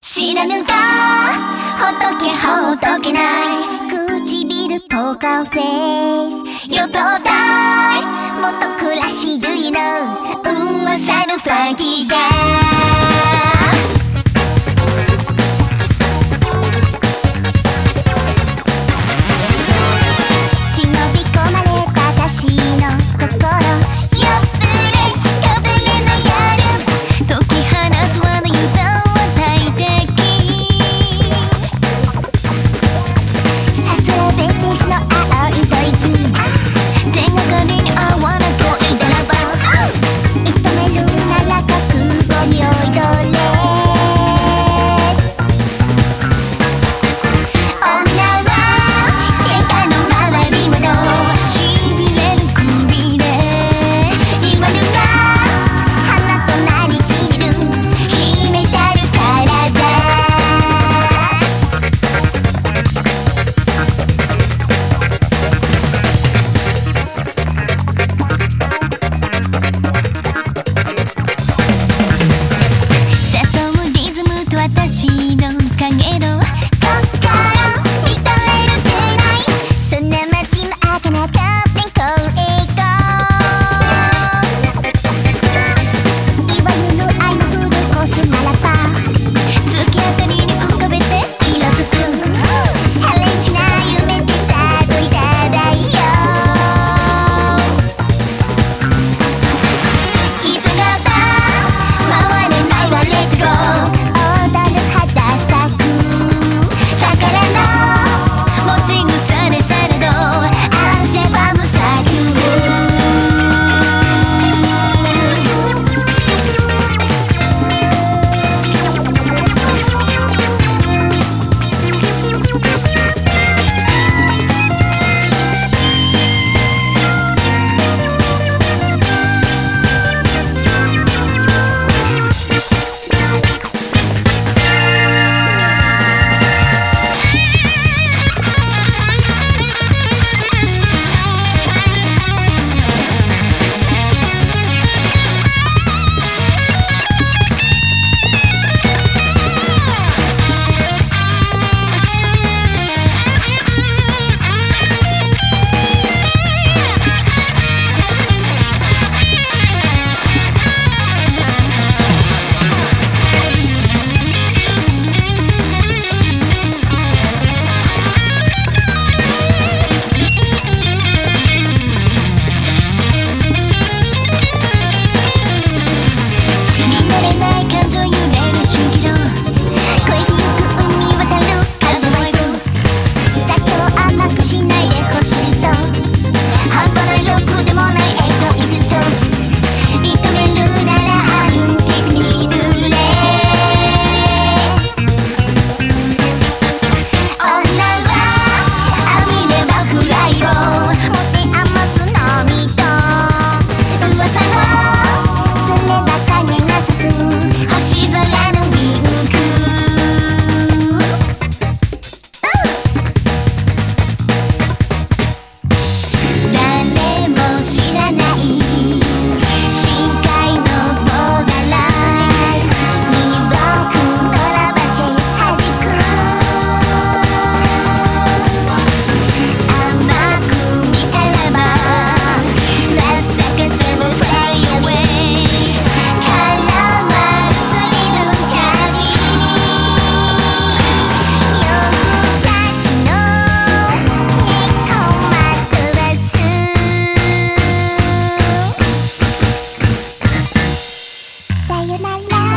知らぬかほっとけほっとけない唇ポーカーフェイスよとたいもっと暮らしどyou know噂のファンキーだ忍び込まれた私の心よぶれかぶれの夜解き放つ輪の油断は大敵さすらべ天使の青い吐息手がかりに合わな恋だらば射止めるなら覚悟においどれ私の影の心見とれるくらいそんな街も開かなかったこれいわゆる愛のフルコースならば月明かりに浮かべて色づくハレンチな夢で悟りただいよ急がば回れないわレッツゴーさよなら